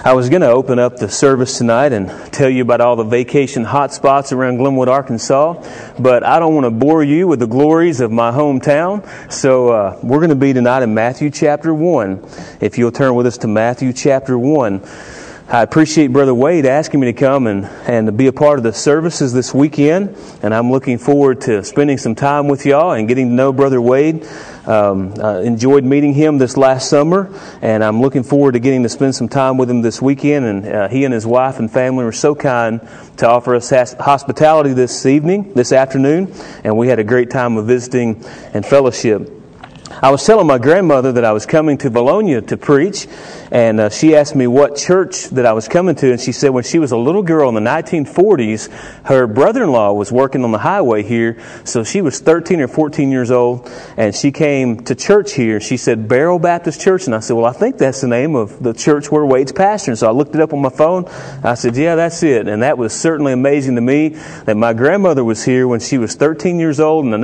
I was going to open up the service tonight and tell you about all the vacation hot spots around Glenwood, Arkansas, but I don't want to bore you with the glories of my hometown, so we're going to be tonight in Matthew chapter 1. If you'll turn with us to Matthew chapter 1. I appreciate Brother Wade asking me to come and to be a part of the services this weekend, and I'm looking forward to spending some time with y'all and getting to know Brother Wade. Enjoyed meeting him this last summer, and I'm looking forward to getting to spend some time with him this weekend. And he and his wife and family were so kind to offer us hospitality this afternoon, and we had a great time of visiting and fellowship. I was telling my grandmother that I was coming to Bologna to preach, and she asked me what church that I was coming to, and she said when she was a little girl in the 1940s, her brother-in-law was working on the highway here, so she was 13 or 14 years old, and she came to church here. She said Barrow Baptist Church, and I said, well, I think that's the name of the church where Wade's pastoring. So I looked it up on my phone. I said, yeah, that's it, and that was certainly amazing to me that my grandmother was here when she was 13 years old in the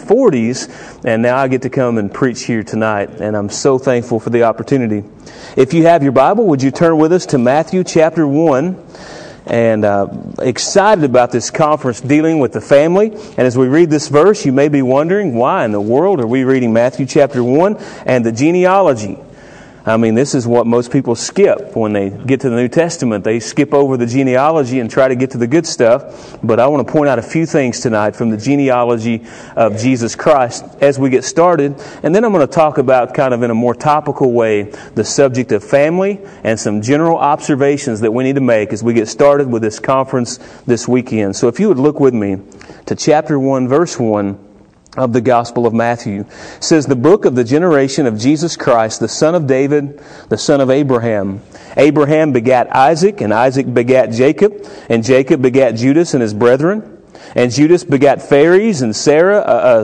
1940s, and now I get to come and preach here tonight, and I'm so thankful for the opportunity. If you have your Bible, would you turn with us to Matthew chapter 1? And excited about this conference dealing with the family. And as we read this verse, you may be wondering, why in the world are we reading Matthew chapter 1 and the genealogy? I mean, this is what most people skip when they get to the New Testament. They skip over the genealogy and try to get to the good stuff. But I want to point out a few things tonight from the genealogy of Jesus Christ as we get started. And then I'm going to talk about, kind of in a more topical way, the subject of family and some general observations that we need to make as we get started with this conference this weekend. So if you would look with me to chapter 1, verse 1. Of the Gospel of Matthew. It says, the book of the generation of Jesus Christ, the son of David, the son of Abraham. Abraham begat Isaac, and Isaac begat Jacob, and Jacob begat Judas and his brethren. And Judas begat Phares and Zerah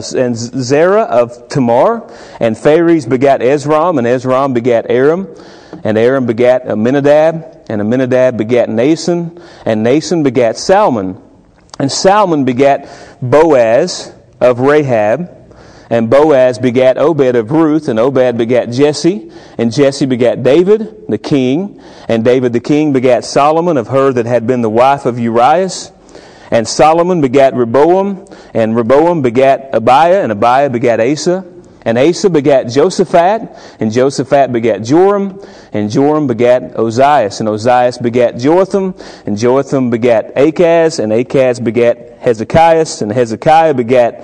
of Tamar, and Phares begat Esrom, and Esrom begat Aram, and Aram begat Amminadab, and Amminadab begat Nason, and Nason begat Salmon, and Salmon begat Boaz of Rahab, and Boaz begat Obed of Ruth, and Obed begat Jesse, and Jesse begat David the king, and David the king begat Solomon of her that had been the wife of Urias, and Solomon begat Rehoboam, and Rehoboam begat Abiah, and Abiah begat Asa, and Asa begat Josaphat, and Josaphat begat Joram, and Joram begat Ozias, and Ozias begat Jotham, and Jotham begat Achaz, and Achaz begat Hezekiah, and Hezekiah begat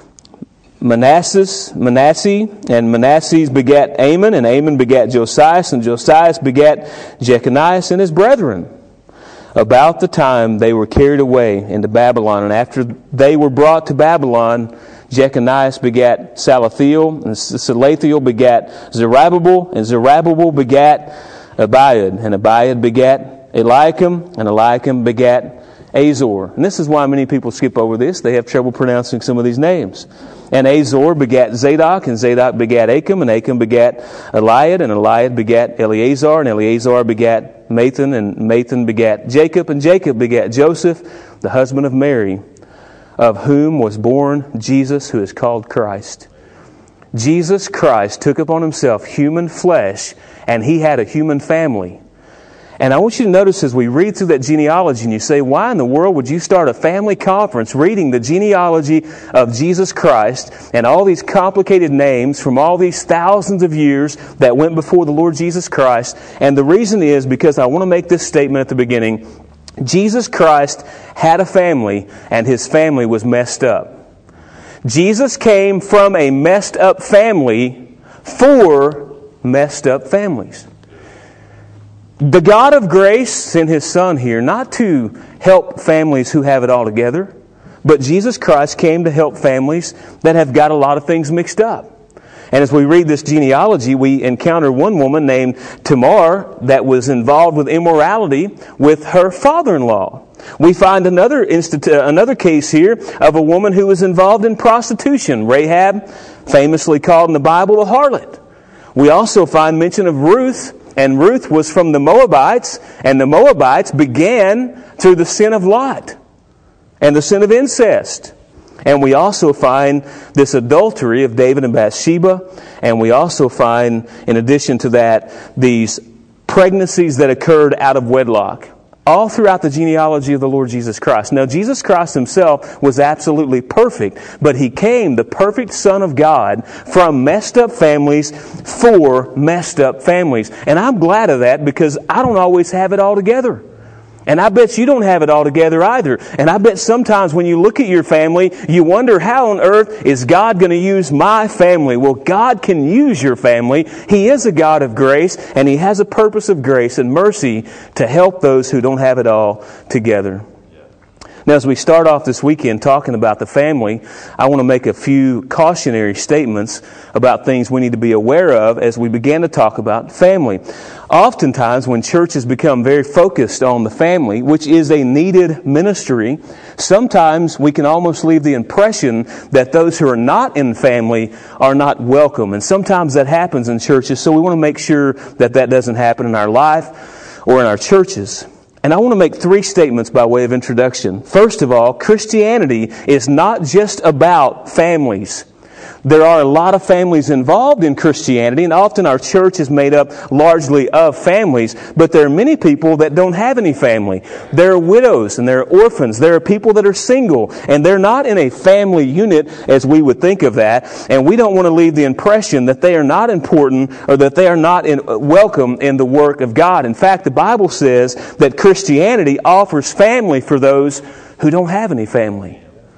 Manasseh, and Manasseh begat Amon, and Amon begat Josias, and Josias begat Jeconias and his brethren. About the time they were carried away into Babylon, and after they were brought to Babylon, Jeconias begat Salathiel, and Salathiel begat Zerubbabel, and Zerubbabel begat Abiud, and Abiud begat Eliakim, and Eliakim begat Azor. And this is why many people skip over this. They have trouble pronouncing some of these names. And Azor begat Zadok, and Zadok begat Achim, and Achim begat Eliad, and Eliad begat Eleazar, and Eleazar begat Mathan, and Mathan begat Jacob, and Jacob begat Joseph, the husband of Mary, of whom was born Jesus, who is called Christ. Jesus Christ took upon himself human flesh, and he had a human family. And I want you to notice as we read through that genealogy, and you say, why in the world would you start a family conference reading the genealogy of Jesus Christ and all these complicated names from all these thousands of years that went before the Lord Jesus Christ? And the reason is because I want to make this statement at the beginning. Jesus Christ had a family, and his family was messed up. Jesus came from a messed up family for messed up families. The God of grace sent his Son here not to help families who have it all together, but Jesus Christ came to help families that have got a lot of things mixed up. And as we read this genealogy, we encounter one woman named Tamar that was involved with immorality with her father-in-law. We find another case here of a woman who was involved in prostitution, Rahab, famously called in the Bible a harlot. We also find mention of Ruth, and Ruth was from the Moabites, and the Moabites began through the sin of Lot and the sin of incest. And we also find this adultery of David and Bathsheba, and we also find, in addition to that, these pregnancies that occurred out of wedlock. All throughout the genealogy of the Lord Jesus Christ. Now, Jesus Christ himself was absolutely perfect, but he came, the perfect Son of God, from messed up families for messed up families. And I'm glad of that because I don't always have it all together. And I bet you don't have it all together either. And I bet sometimes when you look at your family, you wonder, how on earth is God going to use my family? Well, God can use your family. He is a God of grace, and He has a purpose of grace and mercy to help those who don't have it all together. Now, as we start off this weekend talking about the family, I want to make a few cautionary statements about things we need to be aware of as we begin to talk about family. Oftentimes, when churches become very focused on the family, which is a needed ministry, sometimes we can almost leave the impression that those who are not in family are not welcome. And sometimes that happens in churches, so we want to make sure that that doesn't happen in our life or in our churches. And I want to make 3 statements by way of introduction. First of all, Christianity is not just about families. There are a lot of families involved in Christianity, and often our church is made up largely of families, but there are many people that don't have any family. There are widows and there are orphans. There are people that are single, and they're not in a family unit as we would think of that, and we don't want to leave the impression that they are not important or that they are not welcome in the work of God. In fact, the Bible says that Christianity offers family for those who don't have any family.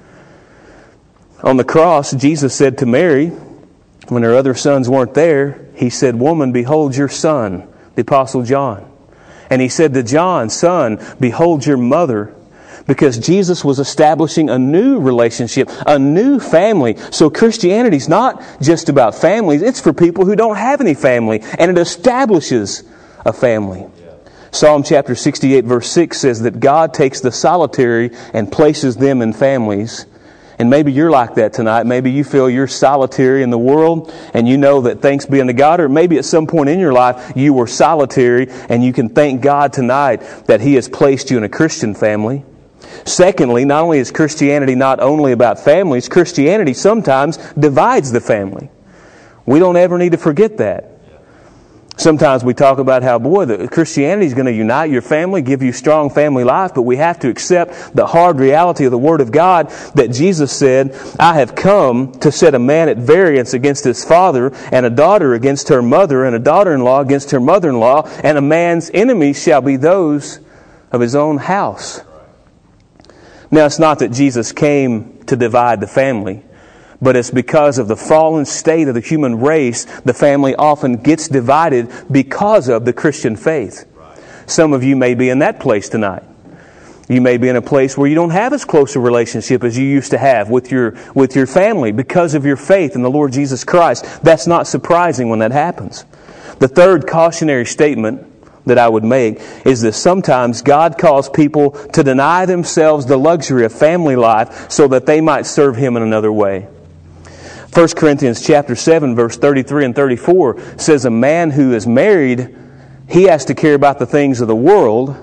On the cross, Jesus said to Mary, when her other sons weren't there, He said, "Woman, behold your son," the Apostle John. And He said to John, "Son, behold your mother," because Jesus was establishing a new relationship, a new family. So Christianity is not just about families, it's for people who don't have any family, and it establishes a family. Psalm chapter 68 verse 6 says that God takes the solitary and places them in families. And maybe you're like that tonight. Maybe you feel you're solitary in the world and you know that thanks be unto God. Or maybe at some point in your life you were solitary and you can thank God tonight that He has placed you in a Christian family. Secondly, not only is Christianity not only about families, Christianity sometimes divides the family. We don't ever need to forget that. Sometimes we talk about how, Christianity is going to unite your family, give you strong family life, but we have to accept the hard reality of the Word of God that Jesus said, "I have come to set a man at variance against his father, and a daughter against her mother, and a daughter-in-law against her mother-in-law, and a man's enemies shall be those of his own house." Now, it's not that Jesus came to divide the family, but it's because of the fallen state of the human race, the family often gets divided because of the Christian faith. Some of you may be in that place tonight. You may be in a place where you don't have as close a relationship as you used to have with your family because of your faith in the Lord Jesus Christ. That's not surprising when that happens. The third cautionary statement that I would make is that sometimes God calls people to deny themselves the luxury of family life so that they might serve Him in another way. 1 Corinthians chapter 7, verse 33 and 34 says a man who is married, he has to care about the things of the world.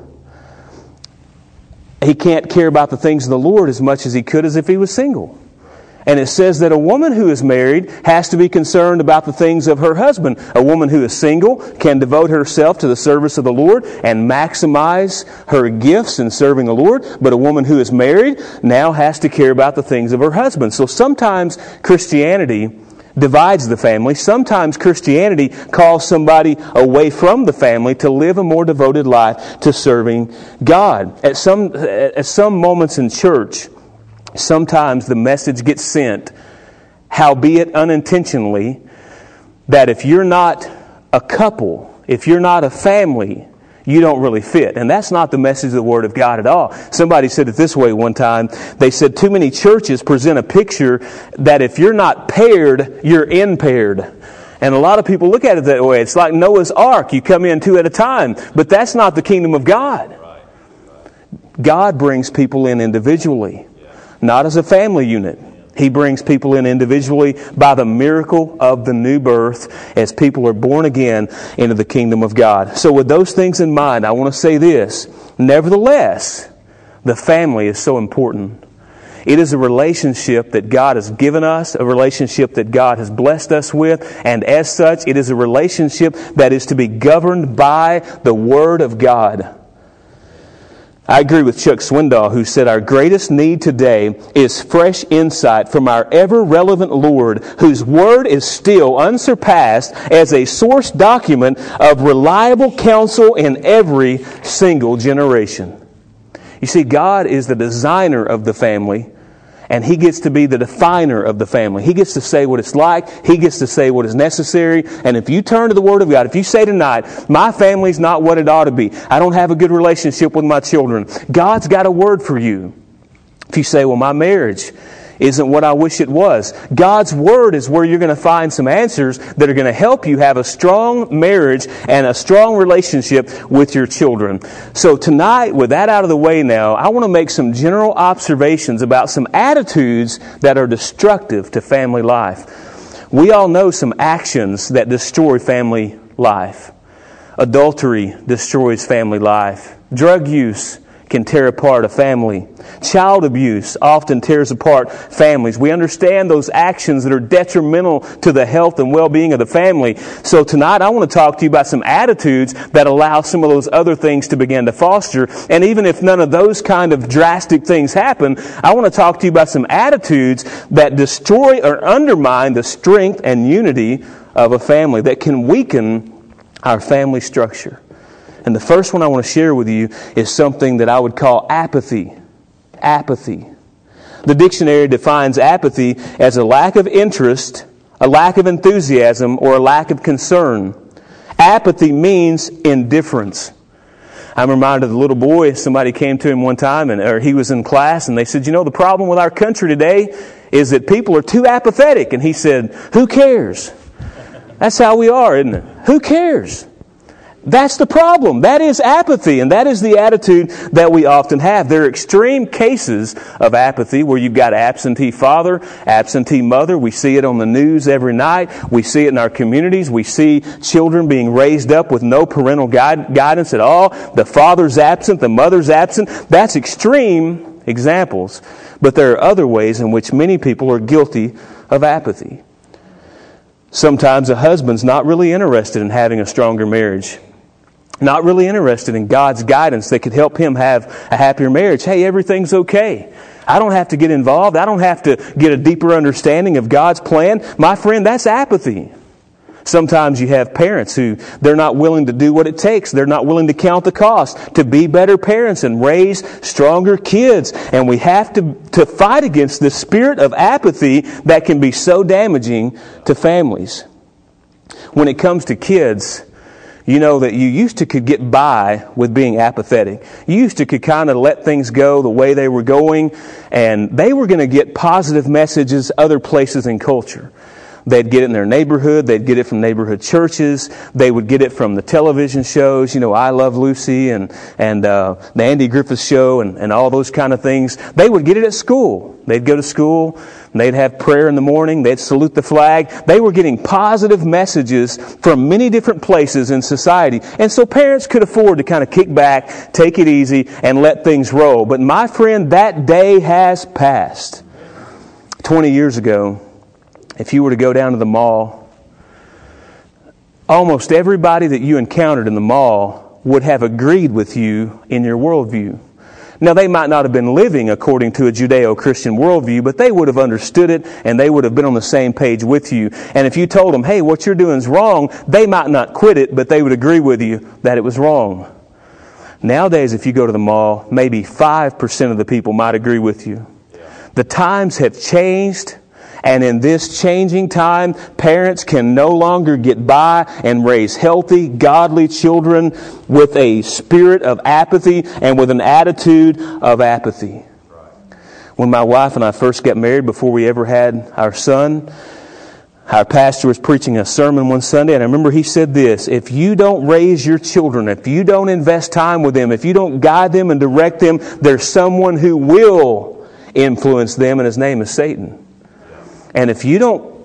He can't care about the things of the Lord as much as he could as if he was single. And it says that a woman who is married has to be concerned about the things of her husband. A woman who is single can devote herself to the service of the Lord and maximize her gifts in serving the Lord. But a woman who is married now has to care about the things of her husband. So sometimes Christianity divides the family. Sometimes Christianity calls somebody away from the family to live a more devoted life to serving God. At some moments in church, sometimes the message gets sent, howbeit unintentionally, that if you're not a couple, if you're not a family, you don't really fit. And that's not the message of the Word of God at all. Somebody said it this way one time. They said too many churches present a picture that if you're not paired, you're impaired. And a lot of people look at it that way. It's like Noah's Ark. You come in 2 at a time. But that's not the kingdom of God. God brings people in individually, not as a family unit. He brings people in individually by the miracle of the new birth as people are born again into the kingdom of God. So with those things in mind, I want to say this. Nevertheless, the family is so important. It is a relationship that God has given us, a relationship that God has blessed us with, and as such, it is a relationship that is to be governed by the Word of God. I agree with Chuck Swindoll, who said, our greatest need today is fresh insight from our ever-relevant Lord, whose Word is still unsurpassed as a source document of reliable counsel in every single generation. You see, God is the designer of the family, and He gets to be the definer of the family. He gets to say what it's like. He gets to say what is necessary. And if you turn to the Word of God, if you say tonight, my family's not what it ought to be, I don't have a good relationship with my children, God's got a word for you. If you say, well, my marriage isn't what I wish it was, God's Word is where you're going to find some answers that are going to help you have a strong marriage and a strong relationship with your children. So tonight, with that out of the way now, I want to make some general observations about some attitudes that are destructive to family life. We all know some actions that destroy family life. Adultery destroys family life. Drug use can tear apart a family. Child abuse often tears apart families. We understand those actions that are detrimental to the health and well-being of the family. So tonight I want to talk to you about some attitudes that allow some of those other things to begin to foster. And even if none of those kind of drastic things happen, I want to talk to you about some attitudes that destroy or undermine the strength and unity of a family, that can weaken our family structure. And the first one I want to share with you is something that I would call apathy. Apathy. The dictionary defines apathy as a lack of interest, a lack of enthusiasm, or a lack of concern. Apathy means indifference. I'm reminded of a little boy, somebody came to him one time, or he was in class, and they said, you know, the problem with our country today is that people are too apathetic. And he said, who cares? That's how we are, isn't it? Who cares? That's the problem. That is apathy, and that is the attitude that we often have. There are extreme cases of apathy where you've got absentee father, absentee mother. We see it on the news every night. We see it in our communities. We see children being raised up with no parental guidance at all. The father's absent, the mother's absent. That's extreme examples. But there are other ways in which many people are guilty of apathy. Sometimes a husband's not really interested in having a stronger marriage. Not really interested in God's guidance that could help him have a happier marriage. Hey, everything's okay. I don't have to get involved. I don't have to get a deeper understanding of God's plan. My friend, that's apathy. Sometimes you have parents who they're not willing to do what it takes. They're not willing to count the cost to be better parents and raise stronger kids. And we have to fight against this spirit of apathy that can be so damaging to families. When it comes to kids, you know that you used to could get by with being apathetic. You used to could kind of let things go the way they were going, and they were going to get positive messages other places in culture. They'd get it in their neighborhood. They'd get it from neighborhood churches. They would get it from the television shows, you know, I Love Lucy and the Andy Griffith Show and all those kind of things. They would get it at school. They'd go to school. And they'd have prayer in the morning. They'd salute the flag. They were getting positive messages from many different places in society. And so parents could afford to kind of kick back, take it easy, and let things roll. But my friend, that day has passed. 20 years ago, if you were to go down to the mall, almost everybody that you encountered in the mall would have agreed with you in your worldview. Now, they might not have been living according to a Judeo-Christian worldview, but they would have understood it, and they would have been on the same page with you. And if you told them, hey, what you're doing is wrong, they might not quit it, but they would agree with you that it was wrong. Nowadays, if you go to the mall, maybe 5% of the people might agree with you. The times have changed. And in this changing time, parents can no longer get by and raise healthy, godly children with a spirit of apathy and with an attitude of apathy. When my wife and I first got married, before we ever had our son, our pastor was preaching a sermon one Sunday, and I remember he said this: if you don't raise your children, if you don't invest time with them, if you don't guide them and direct them, there's someone who will influence them, and his name is Satan. And if you don't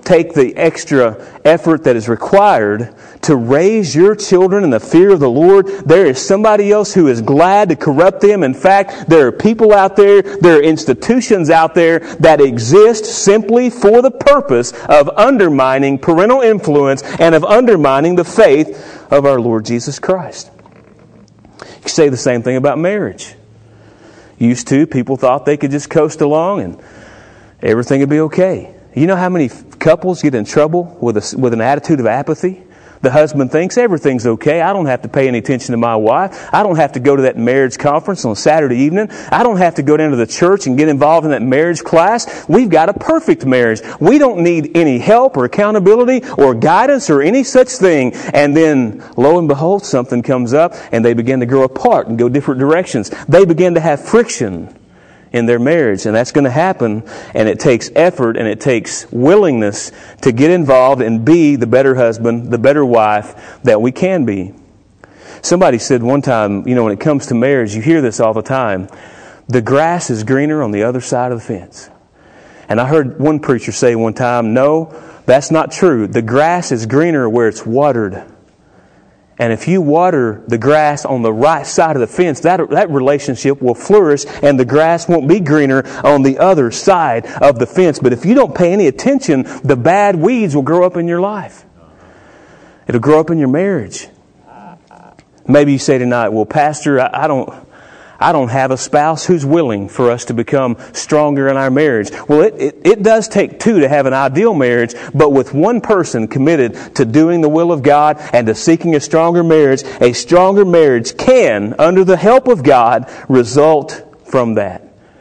take the extra effort that is required to raise your children in the fear of the Lord, there is somebody else who is glad to corrupt them. In fact, there are people out there, there are institutions out there that exist simply for the purpose of undermining parental influence and of undermining the faith of our Lord Jesus Christ. You can say the same thing about marriage. Used to, people thought they could just coast along and everything would be okay. You know how many couples get in trouble with an attitude of apathy? The husband thinks everything's okay. I don't have to pay any attention to my wife. I don't have to go to that marriage conference on Saturday evening. I don't have to go down to the church and get involved in that marriage class. We've got a perfect marriage. We don't need any help or accountability or guidance or any such thing. And then, lo and behold, something comes up and they begin to grow apart and go different directions. They begin to have friction in their marriage, and that's going to happen, and it takes effort and it takes willingness to get involved and be the better husband, the better wife that we can be. Somebody said one time, when it comes to marriage, you hear this all the time, the grass is greener on the other side of the fence. And I heard one preacher say one time, no, that's not true. The grass is greener where it's watered. And if you water the grass on the right side of the fence, that relationship will flourish and the grass won't be greener on the other side of the fence. But if you don't pay any attention, the bad weeds will grow up in your life. It'll grow up in your marriage. Maybe you say tonight, well, Pastor, I don't have a spouse who's willing for us to become stronger in our marriage. Well, it does take two to have an ideal marriage, but with one person committed to doing the will of God and to seeking a stronger marriage can, under the help of God, result from that.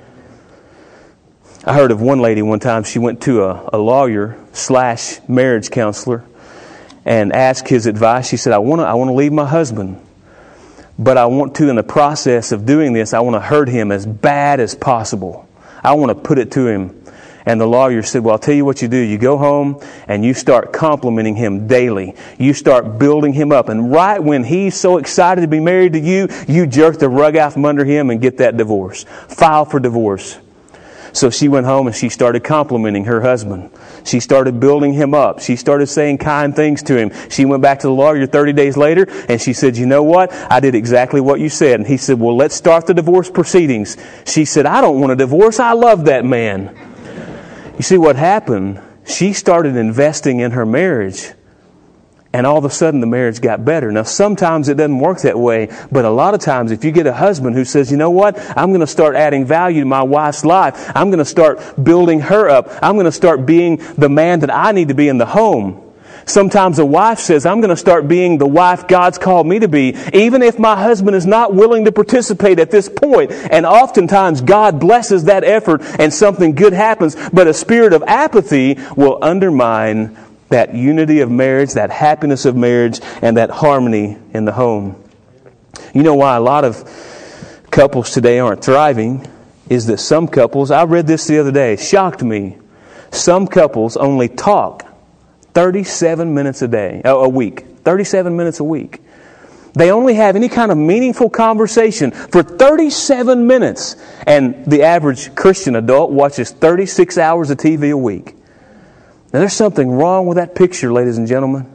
I heard of one lady one time, she went to a lawyer / marriage counselor and asked his advice. She said, I want to leave my husband. But I want to, in the process of doing this, I want to hurt him as bad as possible. I want to put it to him. And the lawyer said, well, I'll tell you what you do. You go home and you start complimenting him daily. You start building him up. And right when he's so excited to be married to you, you jerk the rug out from under him and get that divorce. File for divorce. So she went home and she started complimenting her husband. She started building him up. She started saying kind things to him. She went back to the lawyer 30 days later and she said, you know what? I did exactly what you said. And he said, well, let's start the divorce proceedings. She said, I don't want a divorce. I love that man. You see what happened? She started investing in her marriage. And all of a sudden the marriage got better. Now sometimes it doesn't work that way, but a lot of times if you get a husband who says, you know what, I'm going to start adding value to my wife's life. I'm going to start building her up. I'm going to start being the man that I need to be in the home. Sometimes a wife says, I'm going to start being the wife God's called me to be, even if my husband is not willing to participate at this point. And oftentimes God blesses that effort and something good happens, but a spirit of apathy will undermine that unity of marriage, that happiness of marriage, and that harmony in the home. You know why a lot of couples today aren't thriving is that some couples, I read this the other day, shocked me. Some couples only talk 37 minutes a week. 37 minutes a week. They only have any kind of meaningful conversation for 37 minutes. And the average Christian adult watches 36 hours of TV a week. Now, there's something wrong with that picture, ladies and gentlemen.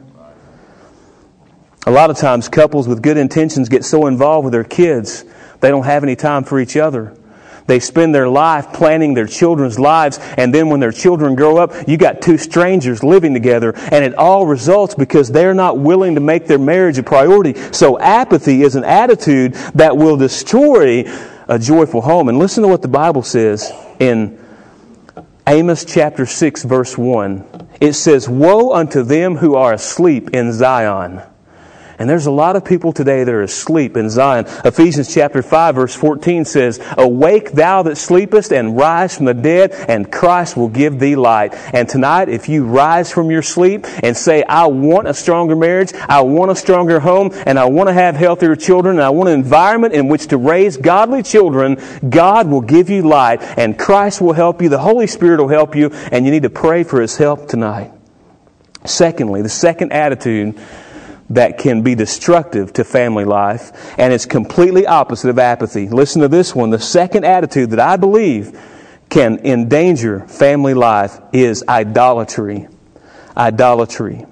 A lot of times, couples with good intentions get so involved with their kids, they don't have any time for each other. They spend their life planning their children's lives, and then when their children grow up, you got two strangers living together, and it all results because they're not willing to make their marriage a priority. So apathy is an attitude that will destroy a joyful home. And listen to what the Bible says in Amos chapter 6, verse 1. It says, woe unto them who are asleep in Zion. And there's a lot of people today that are asleep in Zion. Ephesians chapter 5, verse 14 says, awake thou that sleepest, and rise from the dead, and Christ will give thee light. And tonight, if you rise from your sleep and say, I want a stronger marriage, I want a stronger home, and I want to have healthier children, and I want an environment in which to raise godly children, God will give you light, and Christ will help you, the Holy Spirit will help you, and you need to pray for His help tonight. Secondly, the second attitude that can be destructive to family life, and it's completely opposite of apathy. Listen to this one. The second attitude that I believe can endanger family life is idolatry. idolatry.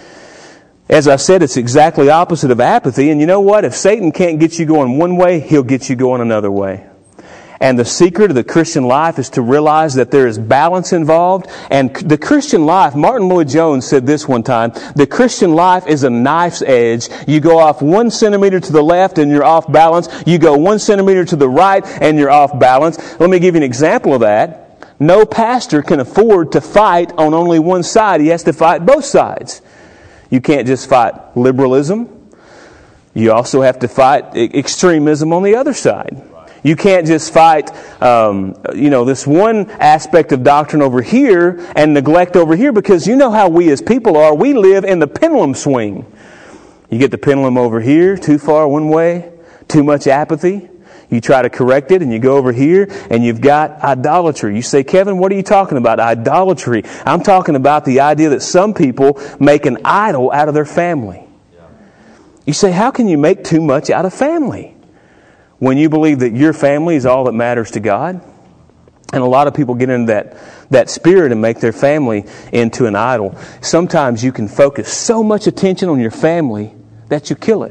As I said, it's exactly opposite of apathy. And you know what? If Satan can't get you going one way, he'll get you going another way. And the secret of the Christian life is to realize that there is balance involved. And the Christian life, Martin Lloyd-Jones said this one time, the Christian life is a knife's edge. You go off 1 centimeter to the left and you're off balance. You go 1 centimeter to the right and you're off balance. Let me give you an example of that. No pastor can afford to fight on only one side. He has to fight both sides. You can't just fight liberalism. You also have to fight extremism on the other side. You can't just fight, this one aspect of doctrine over here and neglect over here, because you know how we as people are. We live in the pendulum swing. You get the pendulum over here, too far one way, too much apathy. You try to correct it and you go over here and you've got idolatry. You say, Kevin, what are you talking about? Idolatry. I'm talking about the idea that some people make an idol out of their family. You say, how can you make too much out of family when you believe that your family is all that matters to God? And a lot of people get into that spirit and make their family into an idol. Sometimes you can focus so much attention on your family that you kill it.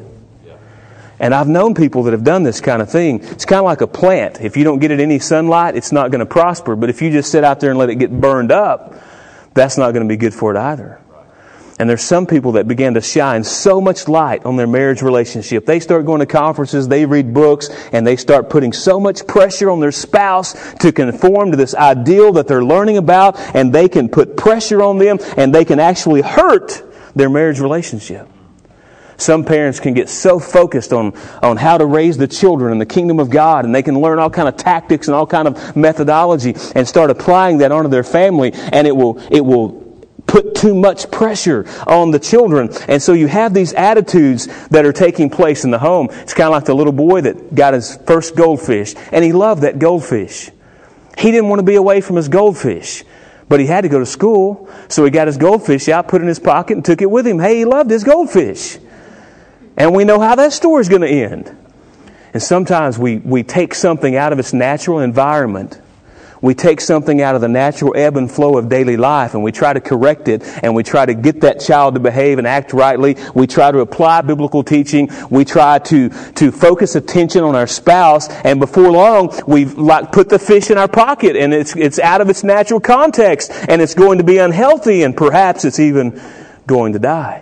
And I've known people that have done this kind of thing. It's kind of like a plant. If you don't get it any sunlight, it's not going to prosper. But if you just sit out there and let it get burned up, that's not going to be good for it either. And there's some people that begin to shine so much light on their marriage relationship. They start going to conferences, they read books, and they start putting so much pressure on their spouse to conform to this ideal that they're learning about, and they can put pressure on them, and they can actually hurt their marriage relationship. Some parents can get so focused on how to raise the children in the kingdom of God, and they can learn all kind of tactics and all kind of methodology and start applying that onto their family, and it will put too much pressure on the children. And so you have these attitudes that are taking place in the home. It's kind of like the little boy that got his first goldfish, and he loved that goldfish. He didn't want to be away from his goldfish, but he had to go to school, so he got his goldfish out, put it in his pocket, and took it with him. Hey, he loved his goldfish. And we know how that story is going to end. And sometimes we take something out of its natural environment. We take something out of the natural ebb and flow of daily life, and we try to correct it, and we try to get that child to behave and act rightly. We try to apply biblical teaching. We try to focus attention on our spouse, and before long, we've put the fish in our pocket, and it's out of its natural context, and it's going to be unhealthy, and perhaps it's even going to die.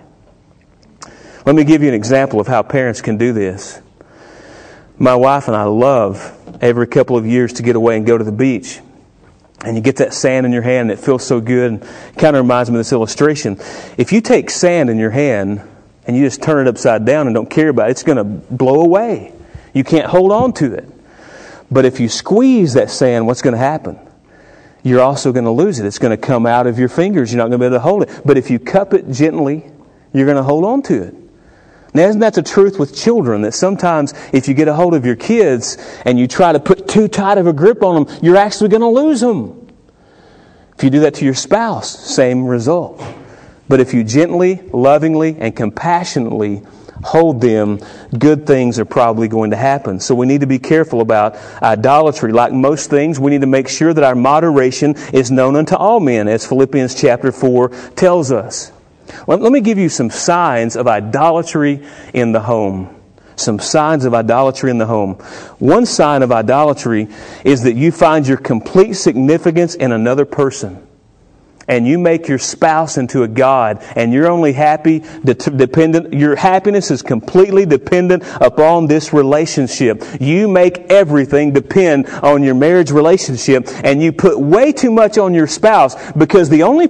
Let me give you an example of how parents can do this. My wife and I love every couple of years to get away and go to the beach. And you get that sand in your hand and it feels so good. And it kind of reminds me of this illustration. If you take sand in your hand and you just turn it upside down and don't care about it, it's going to blow away. You can't hold on to it. But if you squeeze that sand, what's going to happen? You're also going to lose it. It's going to come out of your fingers. You're not going to be able to hold it. But if you cup it gently, you're going to hold on to it. Now, isn't that the truth with children? That sometimes if you get a hold of your kids and you try to put too tight of a grip on them, you're actually going to lose them. If you do that to your spouse, same result. But if you gently, lovingly, and compassionately hold them, good things are probably going to happen. So we need to be careful about idolatry. Like most things, we need to make sure that our moderation is known unto all men, as Philippians chapter 4 tells us. Let me give you some signs of idolatry in the home. Some signs of idolatry in the home. One sign of idolatry is that you find your complete significance in another person. And you make your spouse into a god, and you're only dependent. Your happiness is completely dependent upon this relationship. You make everything depend on your marriage relationship, and you put way too much on your spouse, because the only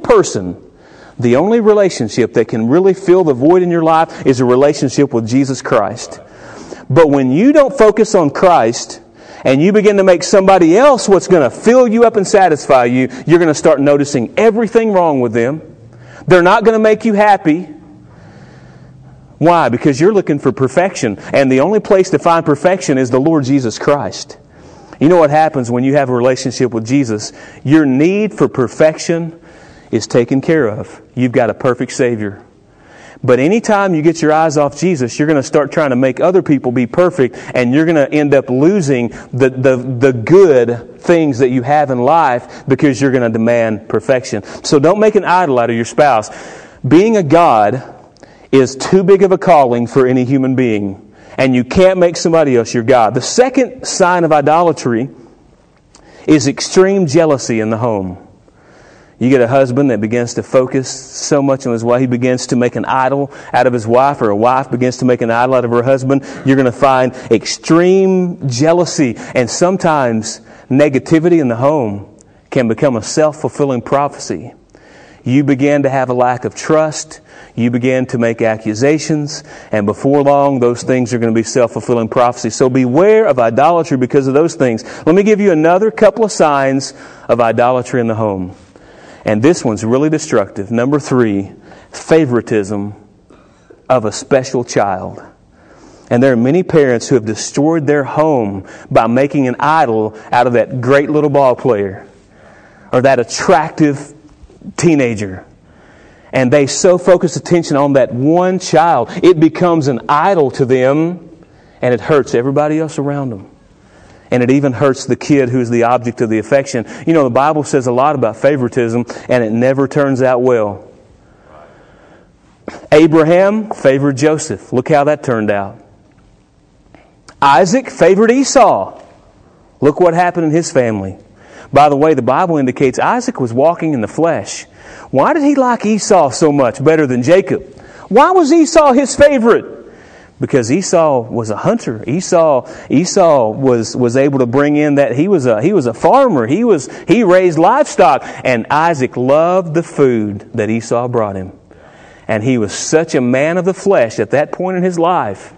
relationship that can really fill the void in your life is a relationship with Jesus Christ. But when you don't focus on Christ and you begin to make somebody else what's going to fill you up and satisfy you, you're going to start noticing everything wrong with them. They're not going to make you happy. Why? Because you're looking for perfection. And the only place to find perfection is the Lord Jesus Christ. You know what happens when you have a relationship with Jesus? Your need for perfection is taken care of. You've got a perfect Savior. But anytime you get your eyes off Jesus, you're going to start trying to make other people be perfect, and you're going to end up losing the good things that you have in life because you're going to demand perfection. So don't make an idol out of your spouse. Being a God is too big of a calling for any human being, and you can't make somebody else your God. The second sign of idolatry is extreme jealousy in the home. You get a husband that begins to focus so much on his wife, he begins to make an idol out of his wife, or a wife begins to make an idol out of her husband. You're going to find extreme jealousy, and sometimes negativity in the home can become a self-fulfilling prophecy. You begin to have a lack of trust. You begin to make accusations, and before long, those things are going to be self-fulfilling prophecies. So beware of idolatry because of those things. Let me give you another couple of signs of idolatry in the home. And this one's really destructive. Number 3, favoritism of a special child. And there are many parents who have destroyed their home by making an idol out of that great little ball player or that attractive teenager. And they so focus attention on that one child, it becomes an idol to them, and it hurts everybody else around them. And it even hurts the kid who's the object of the affection. You know, the Bible says a lot about favoritism, and it never turns out well. Abraham favored Joseph. Look how that turned out. Isaac favored Esau. Look what happened in his family. By the way, the Bible indicates Isaac was walking in the flesh. Why did he like Esau so much better than Jacob? Why was Esau his favorite? Because Esau was a hunter. Esau was able to bring in that he was a farmer. He raised livestock, and Isaac loved the food that Esau brought him. And he was such a man of the flesh at that point in his life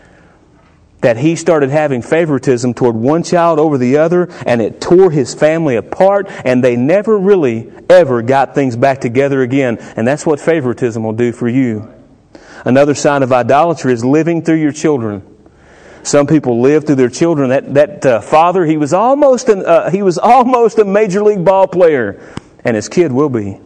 that he started having favoritism toward one child over the other, and it tore his family apart, and they never really ever got things back together again. And that's what favoritism will do for you. Another sign of idolatry is living through your children. Some people live through their children. That father, he was almost a major league ball player, and his kid will be.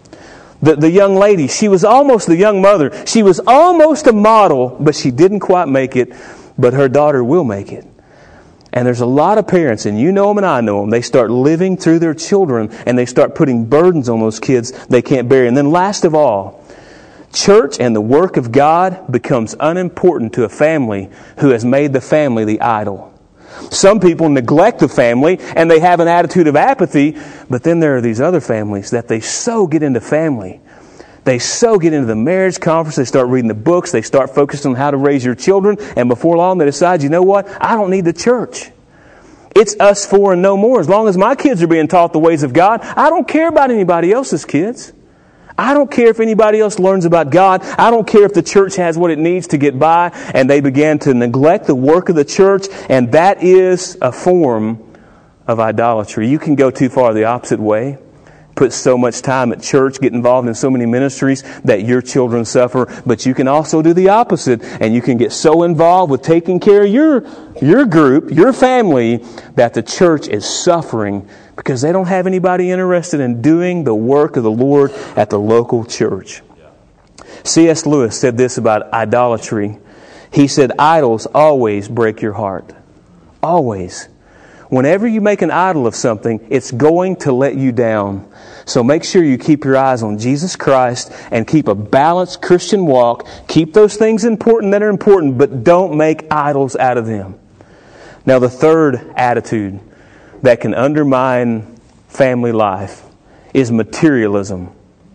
The young lady, she was almost the young mother. She was almost a model, but she didn't quite make it. But her daughter will make it. And there's a lot of parents, and you know them and I know them, they start living through their children, and they start putting burdens on those kids they can't bear. And then last of all, church and the work of God becomes unimportant to a family who has made the family the idol. Some people neglect the family and they have an attitude of apathy, but then there are these other families that they so get into family. They so get into the marriage conference, they start reading the books, they start focusing on how to raise your children, and before long they decide, you know what, I don't need the church. It's us four and no more. As long as my kids are being taught the ways of God, I don't care about anybody else's kids. I don't care if anybody else learns about God. I don't care if the church has what it needs to get by. And they began to neglect the work of the church, and that is a form of idolatry. You can go too far the opposite way. Put so much time at church, get involved in so many ministries that your children suffer. But you can also do the opposite, and you can get so involved with taking care of your group, your family, that the church is suffering because they don't have anybody interested in doing the work of the Lord at the local church. C.S. Lewis said this about idolatry. He said, idols always break your heart. Always. Whenever you make an idol of something, it's going to let you down. So make sure you keep your eyes on Jesus Christ and keep a balanced Christian walk. Keep those things important that are important, but don't make idols out of them. Now, the third attitude that can undermine family life is materialism.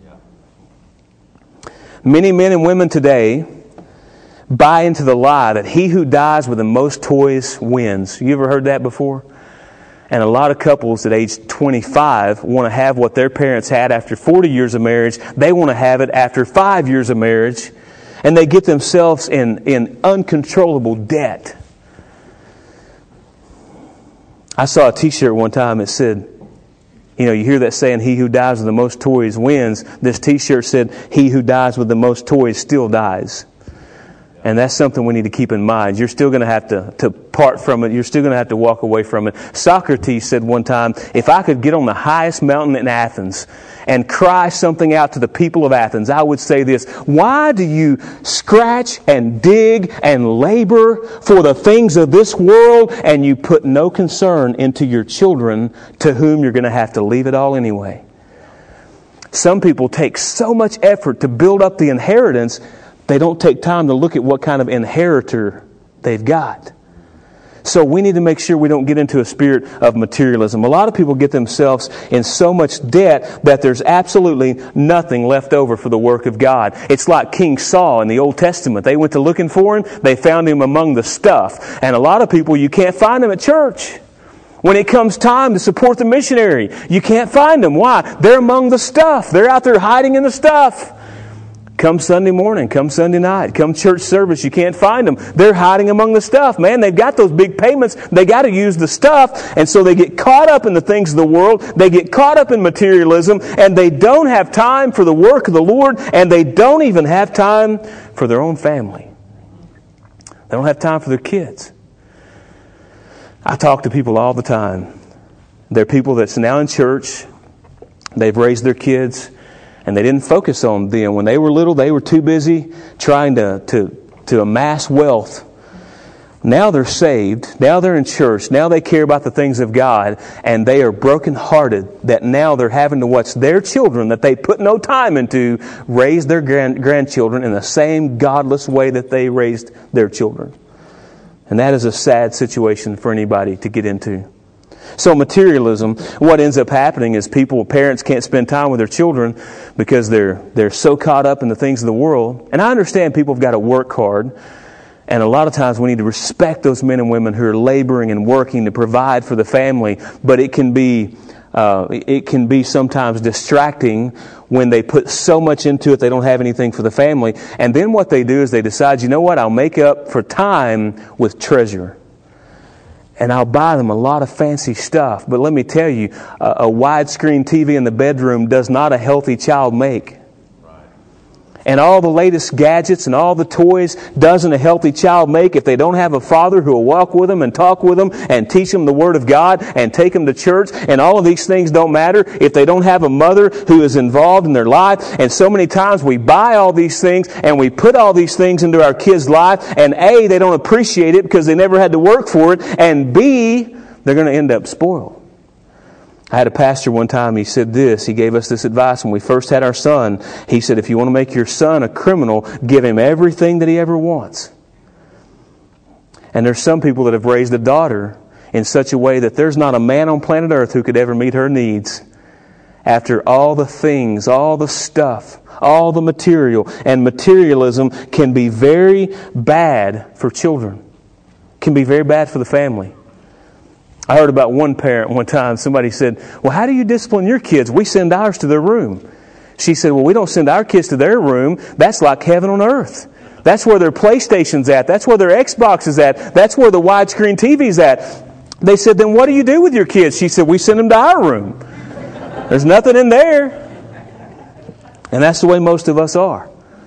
Many men and women today buy into the lie that he who dies with the most toys wins. You ever heard that before? And a lot of couples at age 25 want to have what their parents had after 40 years of marriage. They want to have it after 5 years of marriage. And they get themselves in uncontrollable debt. I saw a t-shirt one time that said, you know, you hear that saying, he who dies with the most toys wins. This t-shirt said, he who dies with the most toys still dies. And that's something we need to keep in mind. You're still going to have to part from it. You're still going to have to walk away from it. Socrates said one time, if I could get on the highest mountain in Athens and cry something out to the people of Athens, I would say this: why do you scratch and dig and labor for the things of this world, and you put no concern into your children, to whom you're going to have to leave it all anyway? Some people take so much effort to build up the inheritance, they don't take time to look at what kind of inheritor they've got. So we need to make sure we don't get into a spirit of materialism. A lot of people get themselves in so much debt that there's absolutely nothing left over for the work of God. It's like King Saul in the Old Testament. They went to looking for him. They found him among the stuff. And a lot of people, you can't find them at church. When it comes time to support the missionary, you can't find them. Why? They're among the stuff. They're out there hiding in the stuff. Come Sunday morning, come Sunday night, come church service, you can't find them. They're hiding among the stuff. Man, they've got those big payments. They got to use the stuff. And so they get caught up in the things of the world. They get caught up in materialism. And they don't have time for the work of the Lord. And they don't even have time for their own family. They don't have time for their kids. I talk to people all the time. They're people that's now in church. They've raised their kids. And they didn't focus on them. When they were little, they were too busy trying to amass wealth. Now they're saved. Now they're in church. Now they care about the things of God. And they are brokenhearted that now they're having to watch their children that they put no time into raise their grandchildren in the same godless way that they raised their children. And that is a sad situation for anybody to get into. So materialism, what ends up happening is parents can't spend time with their children because they're so caught up in the things of the world. And I understand people have got to work hard. And a lot of times we need to respect those men and women who are laboring and working to provide for the family. But it can be sometimes distracting when they put so much into it they don't have anything for the family. And then what they do is they decide, you know what, I'll make up for time with treasure. And I'll buy them a lot of fancy stuff. But let me tell you, a widescreen TV in the bedroom does not a healthy child make. And all the latest gadgets and all the toys doesn't a healthy child make if they don't have a father who will walk with them and talk with them and teach them the Word of God and take them to church. And all of these things don't matter if they don't have a mother who is involved in their life. And so many times we buy all these things and we put all these things into our kids' life. And A, they don't appreciate it because they never had to work for it. And B, they're going to end up spoiled. I had a pastor one time, he said this, he gave us this advice when we first had our son. He said, if you want to make your son a criminal, give him everything that he ever wants. And there's some people that have raised a daughter in such a way that there's not a man on planet Earth who could ever meet her needs. After all the things, all the stuff, all the material. And materialism can be very bad for children. Can be very bad for the family. I heard about one parent one time, somebody said, well, how do you discipline your kids? We send ours to their room. She said, well, we don't send our kids to their room. That's like heaven on earth. That's where their PlayStation's at. That's where their Xbox is at. That's where the widescreen TV's at. They said, then what do you do with your kids? She said, we send them to our room. There's nothing in there. And that's the way most of us are.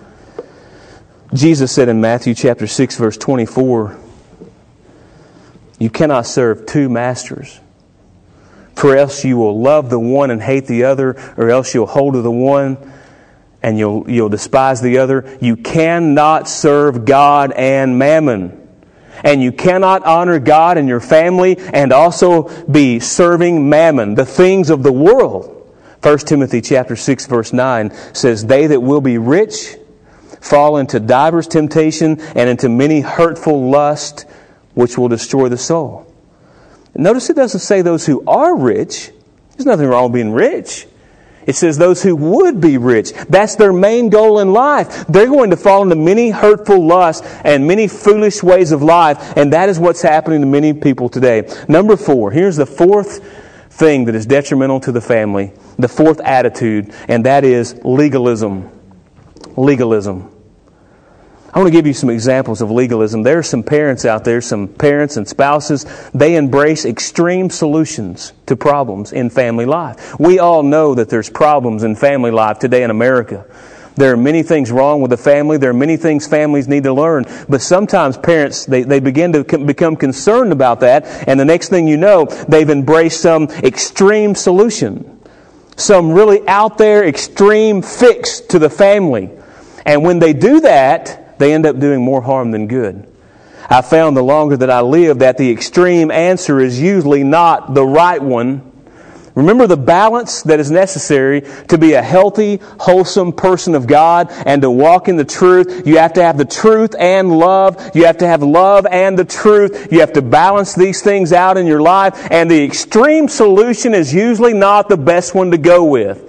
Jesus said in Matthew chapter 6, verse 24, you cannot serve two masters. For else you will love the one and hate the other, or else you'll hold to the one and you'll despise the other. You cannot serve God and mammon. And you cannot honor God and your family and also be serving mammon, the things of the world. 1 Timothy chapter 6, verse 9 says, they that will be rich fall into divers temptation and into many hurtful lusts, which will destroy the soul. Notice it doesn't say those who are rich. There's nothing wrong with being rich. It says those who would be rich. That's their main goal in life. They're going to fall into many hurtful lusts and many foolish ways of life. And that is what's happening to many people today. Number 4. Here's the fourth thing that is detrimental to the family. The fourth attitude. And that is legalism. Legalism. I want to give you some examples of legalism. There are some parents out there, some parents and spouses, they embrace extreme solutions to problems in family life. We all know that there's problems in family life today in America. There are many things wrong with the family. There are many things families need to learn. But sometimes parents, they begin to become concerned about that. And the next thing you know, they've embraced some extreme solution. Some really out there extreme fix to the family. And when they do that, they end up doing more harm than good. I found the longer that I live that the extreme answer is usually not the right one. Remember the balance that is necessary to be a healthy, wholesome person of God and to walk in the truth. You have to have the truth and love. You have to have love and the truth. You have to balance these things out in your life. And the extreme solution is usually not the best one to go with.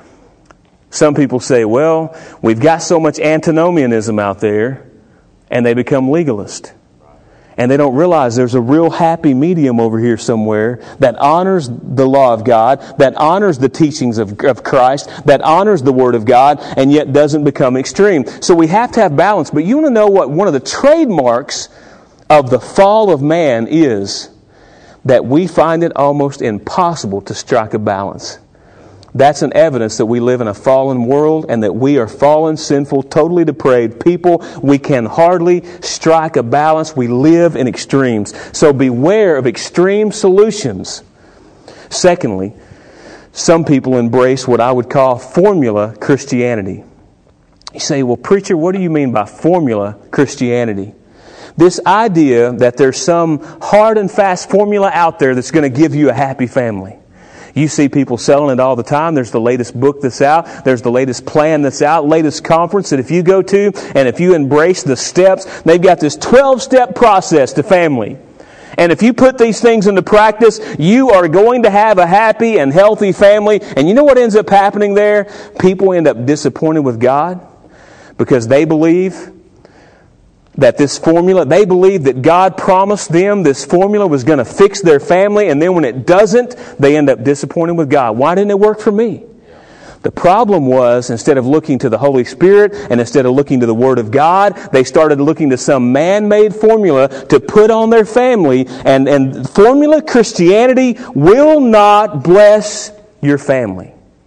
Some people say, well, we've got so much antinomianism out there, and they become legalist. And they don't realize there's a real happy medium over here somewhere that honors the law of God, that honors the teachings of Christ, that honors the Word of God, and yet doesn't become extreme. So we have to have balance. But you want to know what one of the trademarks of the fall of man is? That we find it almost impossible to strike a balance. That's an evidence that we live in a fallen world and that we are fallen, sinful, totally depraved people. We can hardly strike a balance. We live in extremes. So beware of extreme solutions. Secondly, some people embrace what I would call formula Christianity. You say, well, preacher, what do you mean by formula Christianity? This idea that there's some hard and fast formula out there that's going to give you a happy family. You see people selling it all the time. There's the latest book that's out. There's the latest plan that's out. Latest conference that if you go to and if you embrace the steps, they've got this 12-step process to family. And if you put these things into practice, you are going to have a happy and healthy family. And you know what ends up happening there? People end up disappointed with God because they believe that this formula, they believe that God promised them this formula was going to fix their family, and then when it doesn't, they end up disappointed with God. Why didn't it work for me? The problem was, instead of looking to the Holy Spirit and instead of looking to the Word of God, they started looking to some man-made formula to put on their family, and formula Christianity will not bless your family.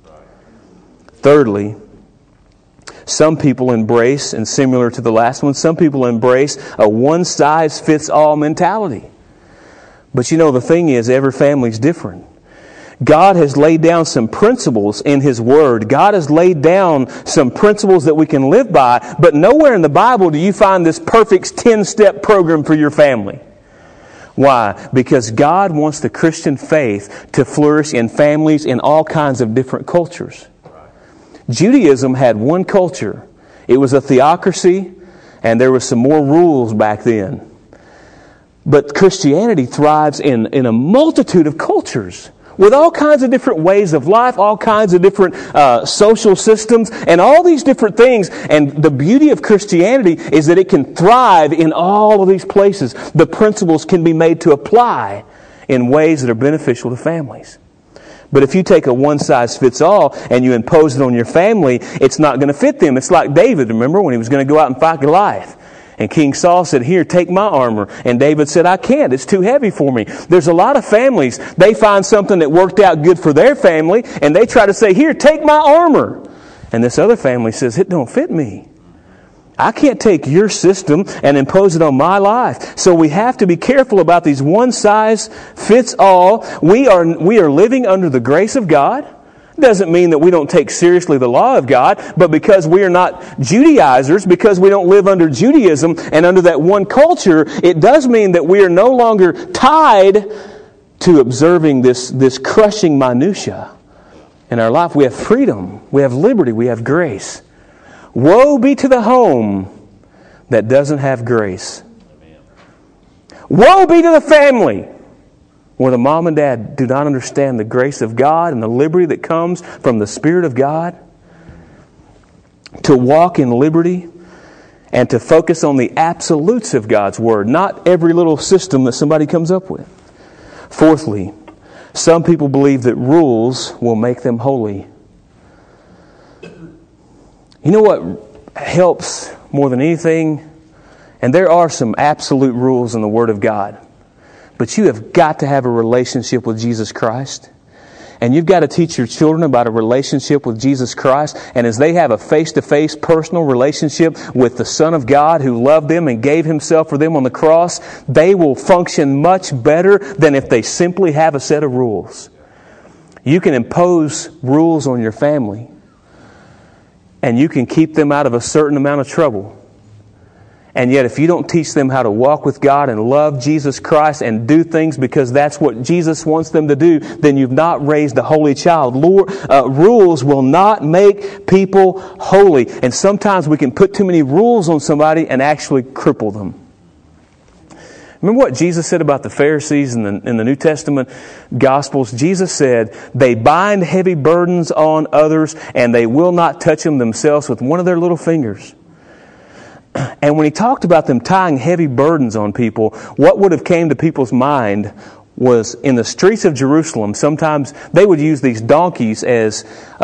Thirdly, some people embrace, and similar to the last one, some people embrace a one-size-fits-all mentality. But you know, the thing is, every family's different. God has laid down some principles in His Word. God has laid down some principles that we can live by, but nowhere in the Bible do you find this perfect 10-step program for your family. Why? Because God wants the Christian faith to flourish in families in all kinds of different cultures. Judaism had one culture. It was a theocracy, and there were some more rules back then. But Christianity thrives in a multitude of cultures with all kinds of different ways of life, all kinds of different social systems, and all these different things. And the beauty of Christianity is that it can thrive in all of these places. The principles can be made to apply in ways that are beneficial to families. But if you take a one-size-fits-all and you impose it on your family, it's not going to fit them. It's like David, remember, when he was going to go out and fight Goliath. And King Saul said, here, take my armor. And David said, I can't. It's too heavy for me. There's a lot of families, they find something that worked out good for their family, and they try to say, here, take my armor. And this other family says, it don't fit me. I can't take your system and impose it on my life. So we have to be careful about these one-size-fits-all. We are living under the grace of God. Doesn't mean that we don't take seriously the law of God, but because we are not Judaizers, because we don't live under Judaism and under that one culture, it does mean that we are no longer tied to observing this crushing minutia in our life. We have freedom, we have liberty, we have grace. Woe be to the home that doesn't have grace. Woe be to the family where the mom and dad do not understand the grace of God and the liberty that comes from the Spirit of God. To walk in liberty and to focus on the absolutes of God's Word, not every little system that somebody comes up with. Fourthly, some people believe that rules will make them holy. You know what helps more than anything? And there are some absolute rules in the Word of God. But you have got to have a relationship with Jesus Christ. And you've got to teach your children about a relationship with Jesus Christ. And as they have a face-to-face personal relationship with the Son of God who loved them and gave Himself for them on the cross, they will function much better than if they simply have a set of rules. You can impose rules on your family, and you can keep them out of a certain amount of trouble. And yet if you don't teach them how to walk with God and love Jesus Christ and do things because that's what Jesus wants them to do, then you've not raised a holy child. Rules will not make people holy. And sometimes we can put too many rules on somebody and actually cripple them. Remember what Jesus said about the Pharisees in the New Testament Gospels? Jesus said, they bind heavy burdens on others and they will not touch them themselves with one of their little fingers. And when He talked about them tying heavy burdens on people, what would have came to people's mind was in the streets of Jerusalem, sometimes they would use these donkeys as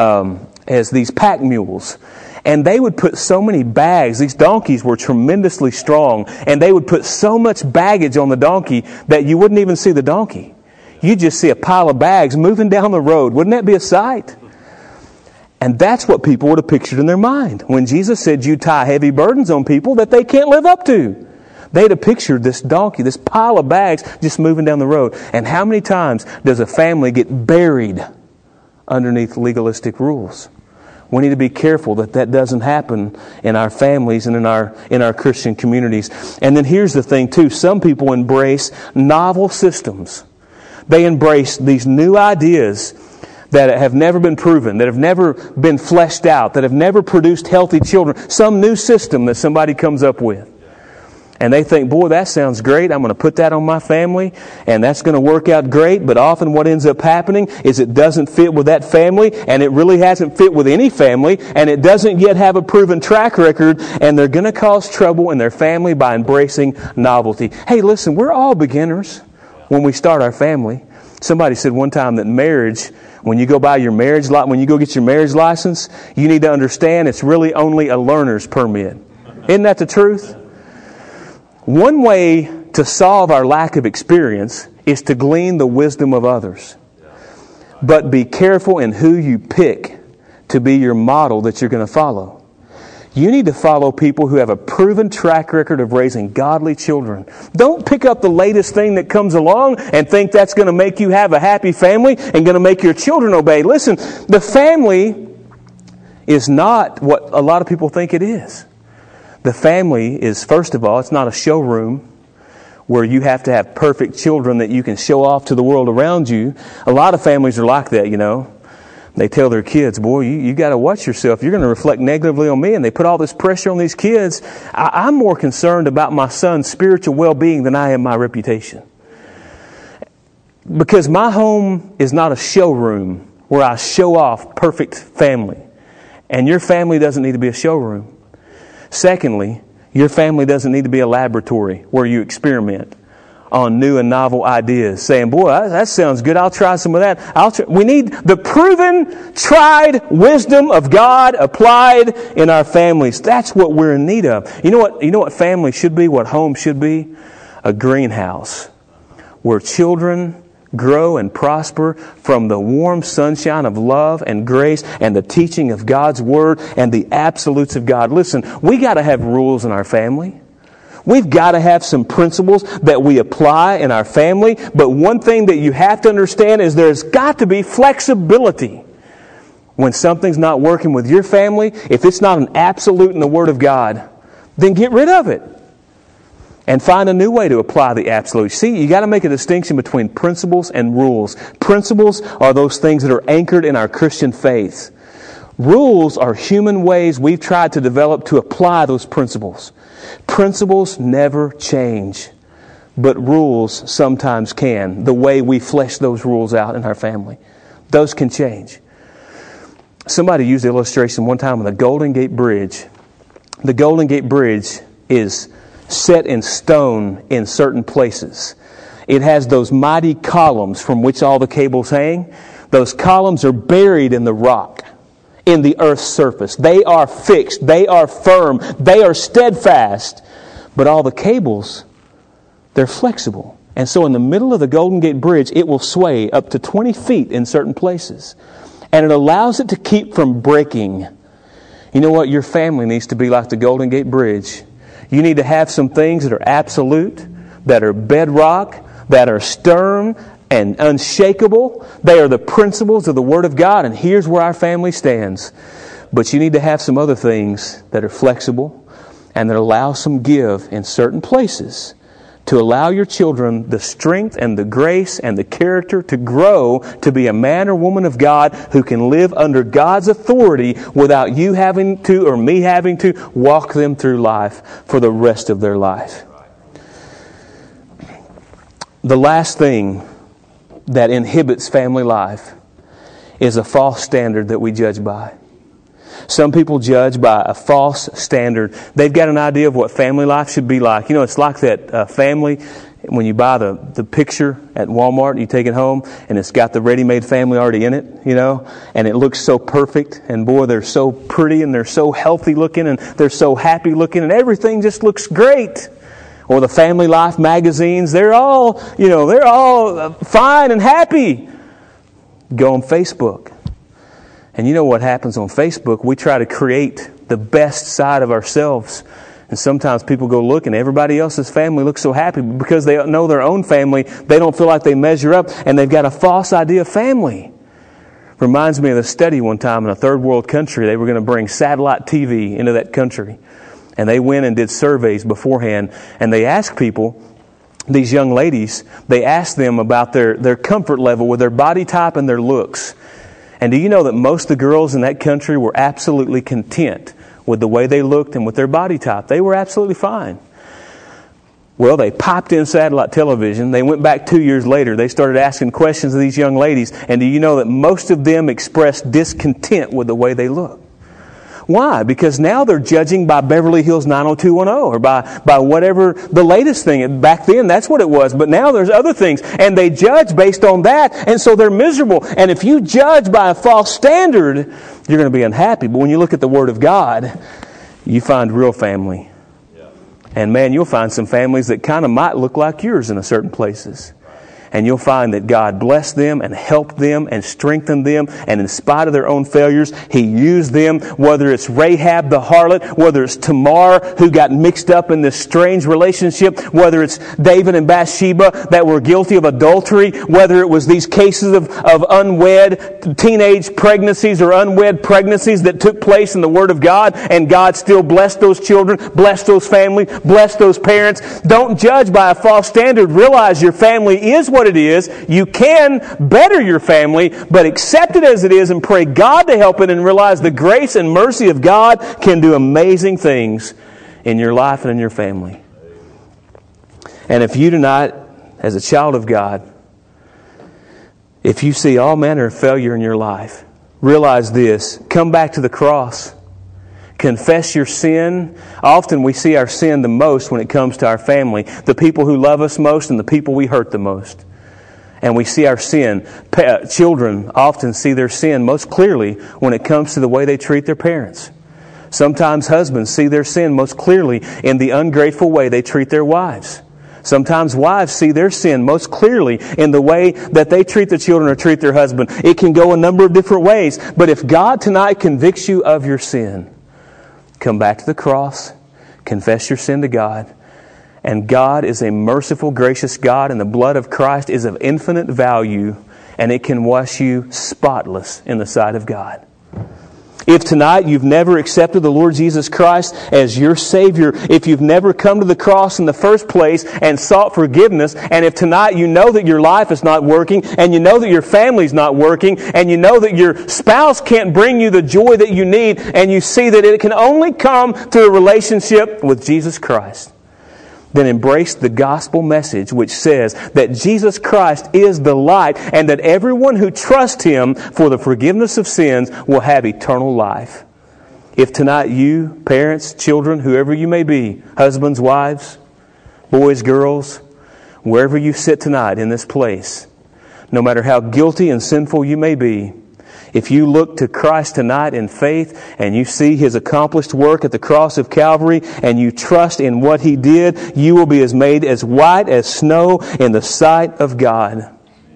these pack mules. And they would put so many bags. These donkeys were tremendously strong. And they would put so much baggage on the donkey that you wouldn't even see the donkey. You'd just see a pile of bags moving down the road. Wouldn't that be a sight? And that's what people would have pictured in their mind when Jesus said you tie heavy burdens on people that they can't live up to. They'd have pictured this donkey, this pile of bags just moving down the road. And how many times does a family get buried underneath legalistic rules? We need to be careful that that doesn't happen in our families and in our Christian communities. And then here's the thing too. Some people embrace novel systems. They embrace these new ideas that have never been proven, that have never been fleshed out, that have never produced healthy children. Some new system that somebody comes up with. And they think, boy, that sounds great. I'm going to put that on my family, and that's going to work out great. But often what ends up happening is it doesn't fit with that family, and it really hasn't fit with any family, and it doesn't yet have a proven track record, and they're going to cause trouble in their family by embracing novelty. Hey, listen, we're all beginners when we start our family. Somebody said one time that marriage, when you go get your marriage license, you need to understand it's really only a learner's permit. Isn't that the truth? One way to solve our lack of experience is to glean the wisdom of others. But be careful in who you pick to be your model that you're going to follow. You need to follow people who have a proven track record of raising godly children. Don't pick up the latest thing that comes along and think that's going to make you have a happy family and going to make your children obey. Listen, the family is not what a lot of people think it is. The family is, first of all, it's not a showroom where you have to have perfect children that you can show off to the world around you. A lot of families are like that, you know. They tell their kids, boy, you got to watch yourself. You're going to reflect negatively on me. And they put all this pressure on these kids. I'm more concerned about my son's spiritual well-being than I am my reputation. Because my home is not a showroom where I show off perfect family. And your family doesn't need to be a showroom. Secondly, your family doesn't need to be a laboratory where you experiment on new and novel ideas, saying, boy, that sounds good, I'll try some of that. We need the proven, tried wisdom of God applied in our families. That's what we're in need of. You know what family should be, what home should be? A greenhouse where children grow and prosper from the warm sunshine of love and grace and the teaching of God's Word and the absolutes of God. Listen, we got to have rules in our family. We've got to have some principles that we apply in our family. But one thing that you have to understand is there's got to be flexibility. When something's not working with your family, if it's not an absolute in the Word of God, then get rid of it. And find a new way to apply the absolute. See, you got to make a distinction between principles and rules. Principles are those things that are anchored in our Christian faith. Rules are human ways we've tried to develop to apply those principles. Principles never change, but rules sometimes can. The way we flesh those rules out in our family, those can change. Somebody used the illustration one time on the Golden Gate Bridge. The Golden Gate Bridge is set in stone in certain places. It has those mighty columns from which all the cables hang. Those columns are buried in the rock, in the earth's surface. They are fixed. They are firm. They are steadfast. But all the cables, they're flexible. And so in the middle of the Golden Gate Bridge, it will sway up to 20 feet in certain places. And it allows it to keep from breaking. You know what? Your family needs to be like the Golden Gate Bridge. You need to have some things that are absolute, that are bedrock, that are stern and unshakable. They are the principles of the Word of God, and here's where our family stands. But you need to have some other things that are flexible and that allow some give in certain places to allow your children the strength and the grace and the character to grow to be a man or woman of God who can live under God's authority without you having to or me having to walk them through life for the rest of their life. The last thing that inhibits family life is a false standard that we judge by. Some people judge by a false standard. They've got an idea of what family life should be like. You know, it's like that family, when you buy the picture at Walmart, you take it home, and it's got the ready-made family already in it, you know, and it looks so perfect, and boy, they're so pretty, and they're so healthy looking, and they're so happy looking, and everything just looks great. Or the Family Life magazines, they're all fine and happy. Go on Facebook. And you know what happens on Facebook? We try to create the best side of ourselves. And sometimes people go look and everybody else's family looks so happy because they know their own family. They don't feel like they measure up and they've got a false idea of family. Reminds me of the study one time in a third world country. They were going to bring satellite TV into that country. And they went and did surveys beforehand. And they asked people, these young ladies, they asked them about their comfort level with their body type and their looks. And do you know that most of the girls in that country were absolutely content with the way they looked and with their body type? They were absolutely fine. Well, they popped in satellite television. They went back 2 years later. They started asking questions of these young ladies. And do you know that most of them expressed discontent with the way they looked? Why? Because now they're judging by Beverly Hills 90210 or by whatever the latest thing. Back then, that's what it was. But now there's other things. And they judge based on that. And so they're miserable. And if you judge by a false standard, you're going to be unhappy. But when you look at the Word of God, you find real family. Yeah. And man, you'll find some families that kind of might look like yours in a certain places. And you'll find that God blessed them and helped them and strengthened them. And in spite of their own failures, He used them. Whether it's Rahab the harlot, whether it's Tamar who got mixed up in this strange relationship, whether it's David and Bathsheba that were guilty of adultery, whether it was these cases of unwed teenage pregnancies or unwed pregnancies that took place in the Word of God, and God still blessed those children, blessed those families, blessed those parents. Don't judge by a false standard. Realize your family is what it is. You can better your family, but accept it as it is and pray God to help it and realize the grace and mercy of God can do amazing things in your life and in your family. And if you do not, as a child of God, if you see all manner of failure in your life, realize this: come back to the cross. Confess your sin. Often we see our sin the most when it comes to our family. The people who love us most and the people we hurt the most. And we see our sin. Children often see their sin most clearly when it comes to the way they treat their parents. Sometimes husbands see their sin most clearly in the ungrateful way they treat their wives. Sometimes wives see their sin most clearly in the way that they treat their children or treat their husband. It can go a number of different ways. But if God tonight convicts you of your sin, come back to the cross, confess your sin to God. And God is a merciful, gracious God, and the blood of Christ is of infinite value, and it can wash you spotless in the sight of God. If tonight you've never accepted the Lord Jesus Christ as your Savior, if you've never come to the cross in the first place and sought forgiveness, and if tonight you know that your life is not working, and you know that your family's not working, and you know that your spouse can't bring you the joy that you need, and you see that it can only come through a relationship with Jesus Christ, then embrace the gospel message which says that Jesus Christ is the light and that everyone who trusts Him for the forgiveness of sins will have eternal life. If tonight you, parents, children, whoever you may be, husbands, wives, boys, girls, wherever you sit tonight in this place, no matter how guilty and sinful you may be, If you look to Christ tonight in faith and you see His accomplished work at the cross of Calvary and you trust in what He did, you will be made as white as snow in the sight of God.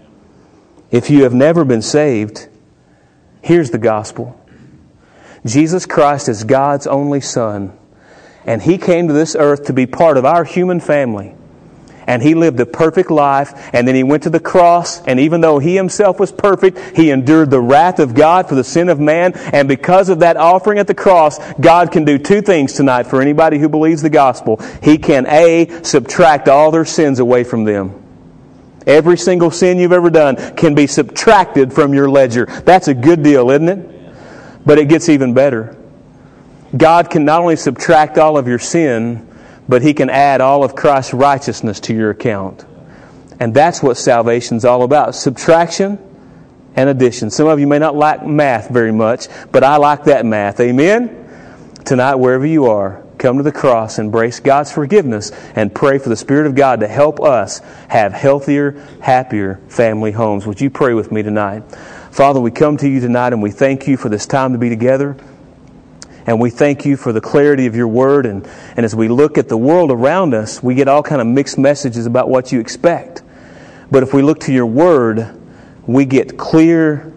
If you have never been saved, here's the gospel. Jesus Christ is God's only Son, and He came to this earth to be part of our human family. And He lived a perfect life, and then He went to the cross, and even though He Himself was perfect, He endured the wrath of God for the sin of man, and because of that offering at the cross, God can do two things tonight for anybody who believes the gospel. He can, A, subtract all their sins away from them. Every single sin you've ever done can be subtracted from your ledger. That's a good deal, isn't it? But it gets even better. God can not only subtract all of your sin, but He can add all of Christ's righteousness to your account. And that's what salvation's all about. Subtraction and addition. Some of you may not like math very much, but I like that math. Amen? Tonight, wherever you are, come to the cross, embrace God's forgiveness, and pray for the Spirit of God to help us have healthier, happier family homes. Would you pray with me tonight? Father, we come to You tonight and we thank You for this time to be together. And we thank You for the clarity of Your Word. And as we look at the world around us, we get all kind of mixed messages about what You expect. But if we look to Your Word, we get clear,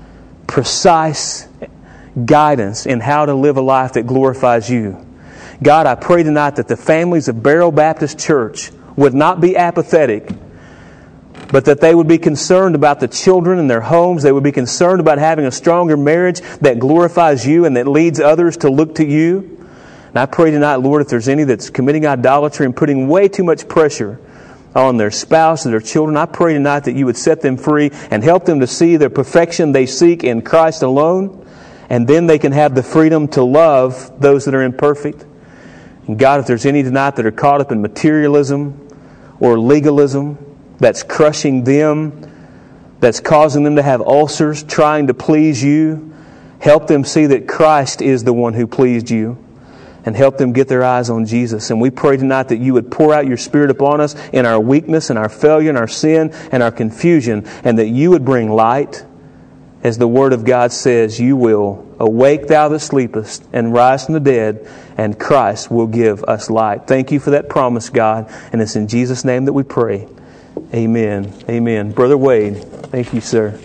precise guidance in how to live a life that glorifies You. God, I pray tonight that the families of Barrow Baptist Church would not be apathetic, but that they would be concerned about the children in their homes. They would be concerned about having a stronger marriage that glorifies You and that leads others to look to You. And I pray tonight, Lord, if there's any that's committing idolatry and putting way too much pressure on their spouse and their children, I pray tonight that You would set them free and help them to see the perfection they seek in Christ alone. And then they can have the freedom to love those that are imperfect. And God, if there's any tonight that are caught up in materialism or legalism, that's crushing them, that's causing them to have ulcers, trying to please You, help them see that Christ is the one who pleased You, and help them get their eyes on Jesus. And we pray tonight that You would pour out Your Spirit upon us in our weakness and our failure and our sin and our confusion, and that You would bring light. As the Word of God says, You will awake thou that sleepest and rise from the dead, and Christ will give us light. Thank You for that promise, God, and it's in Jesus' name that we pray. Amen. Amen. Brother Wade, thank you, sir.